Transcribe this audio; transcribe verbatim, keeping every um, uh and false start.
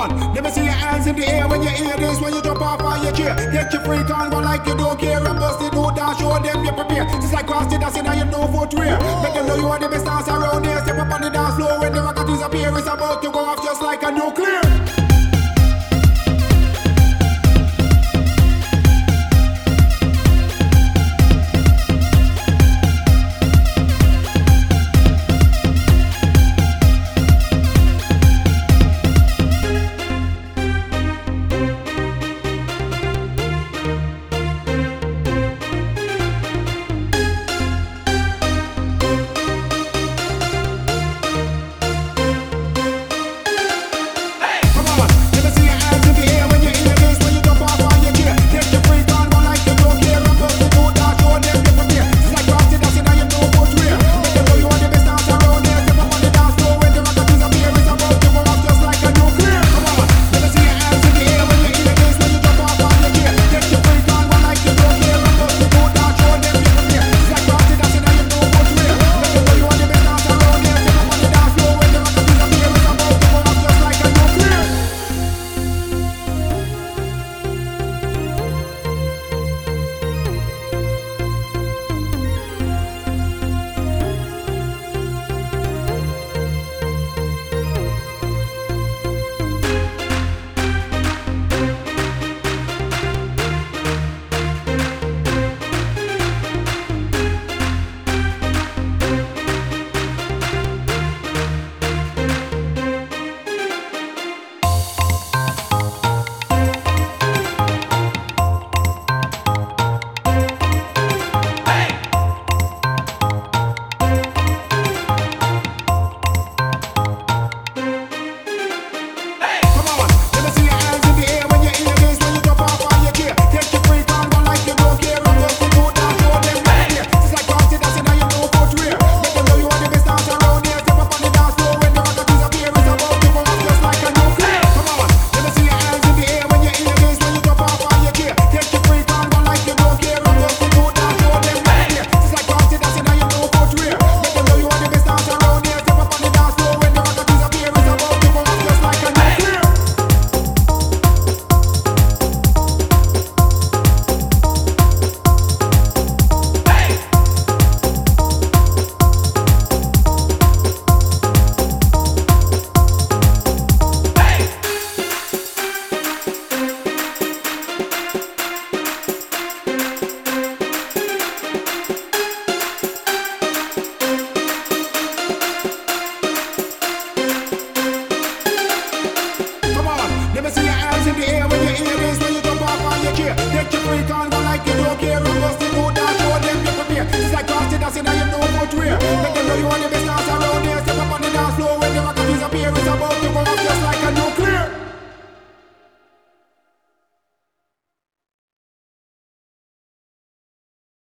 on. Let me see your hands in the air when you hear this. When you jump off on your chair, get your freak on, go like you don't care. And bust it out and show them you prepare. Just like cross the dance and you know footwear. Make them know you are the best dance around here. Step up on the dance floor when the rocket disappear. It's about to go off just like a nuclear.